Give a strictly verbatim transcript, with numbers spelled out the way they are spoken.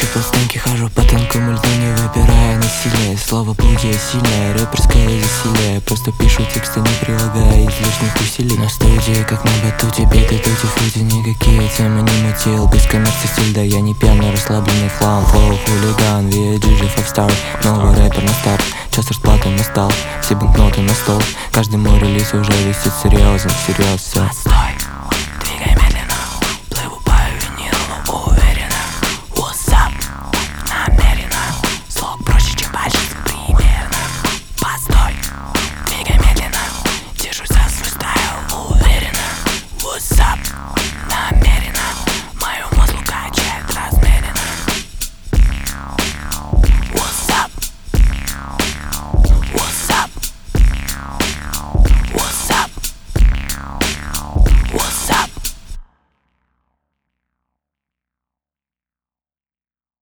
полстенки, хожу по тонкому льду, не выбирая насилие. Слово «плудие» сильное, рэперское засилие. Просто пишу тексты, не прилагая излишних усилий. На студии, как на батуте, биты, тути, фрути, никакие темы не мутил. Без коммерции стиль, да я не пьяный, расслабленный клаун. Флоу, хулиган, ви эй джи же five star. Новый рэпер на старт, час расплаты настал. Все банкноты на стол, каждый мой релиз уже висит серьезно, всерьез все.